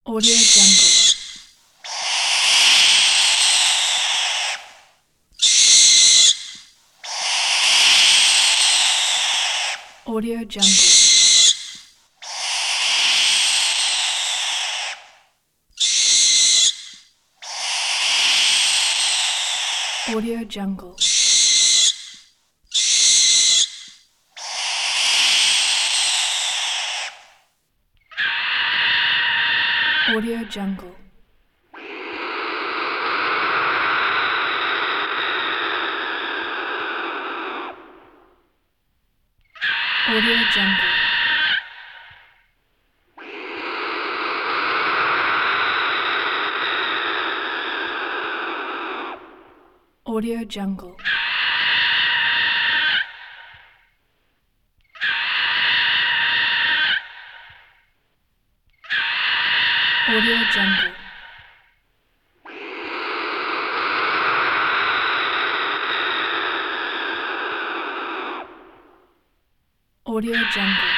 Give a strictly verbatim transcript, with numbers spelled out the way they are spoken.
Audio Jungle. Audio Jungle. Audio Jungle. Audio Jungle. Audio Jungle. Audio Jungle. Audio Jungle. Audio Jungle.